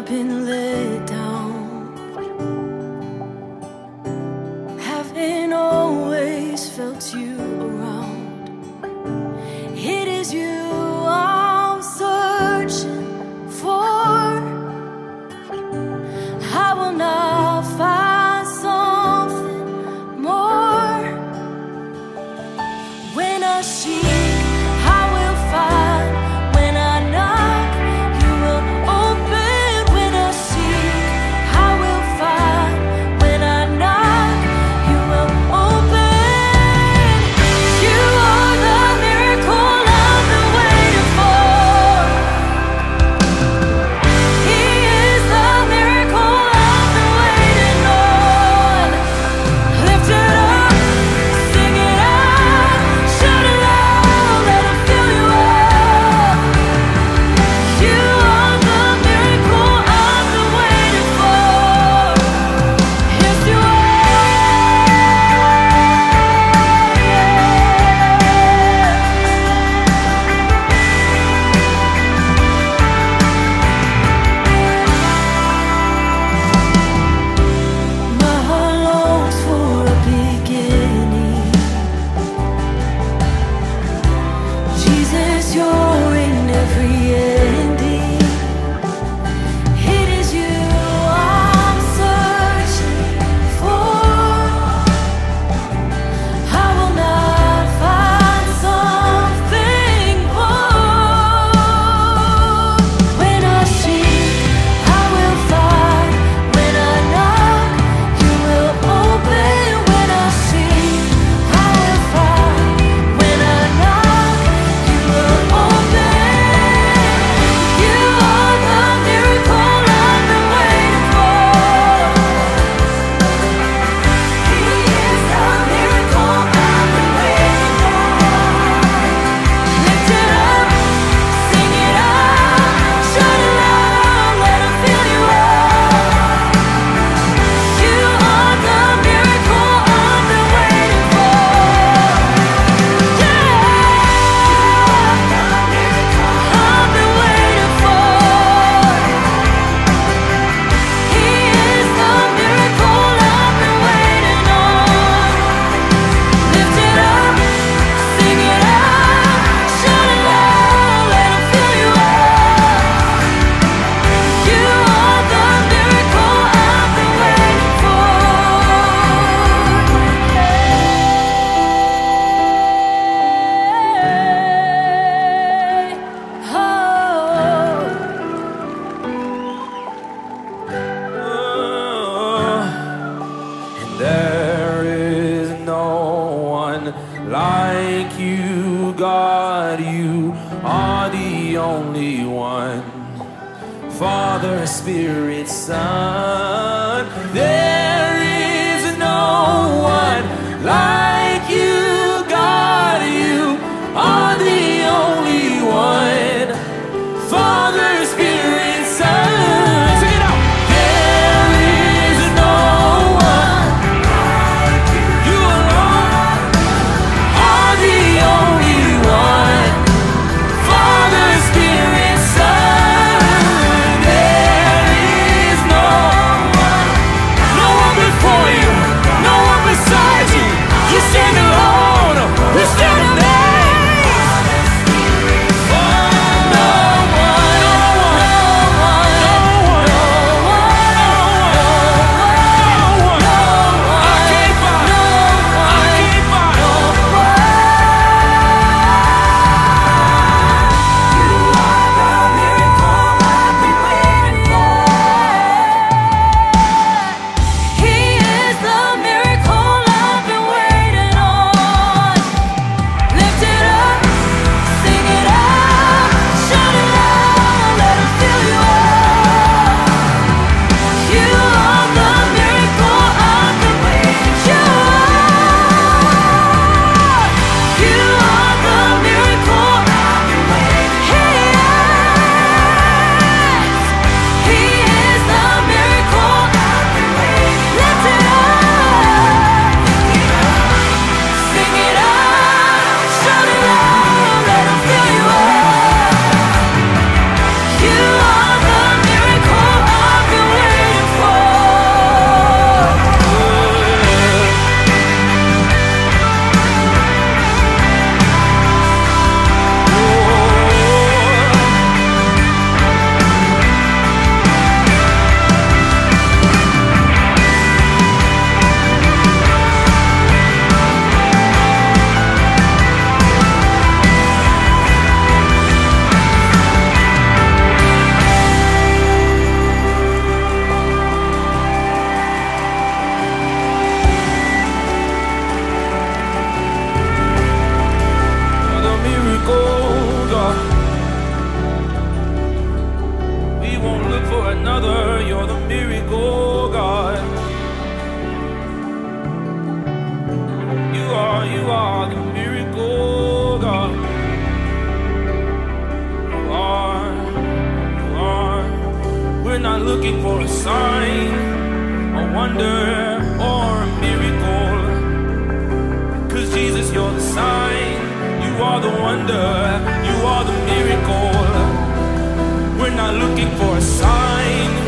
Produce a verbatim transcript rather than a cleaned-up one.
I've been let down, haven't always felt you around. It is you I'm searching for. I will not find something more. When I seek, I will find. When I knock, you will open. When I seek, I will find. When I knock, you will open. You are the miracle I've been waiting for. He is the miracle I've been waiting on. Lift it up, sing it out, shout it loud, let him fill you up. You are the miracle I've been waiting for. Yes, you My heart longs for a beginning. Jesus, you're in every ending. It is you I'm searching for. I will not find something more. When I seek, I will find. When I knock, you will open. When I seek, I will find. When I knock, you will open. You are the miracle I've been waiting for. He is the miracle I've been waiting for. Lift it up, sing it out, shout it loud, let him fill you up. You are the miracle I've been waiting for. Yeah, the miracle I've been waiting for. He is the miracle I've been waiting on. Lift it up, sing it out, shout it loud, let him fill you up. You are the miracle I've been waiting for. And there is no one like you, God. You are the only one. Father, Spirit, Son. There is no one like you, God. You are the only one. Father, Spirit, Son. Sing it out. There is no one like you. You alone are the only one. Father, Spirit, Son. There is no one. you're the miracle God. You are, you are the miracle God. You are, you are. We're not looking for a sign, a wonder, or a miracle. 'Cause Jesus, you're the sign, you are the wonder, you are the miracle. We're not looking for a sign,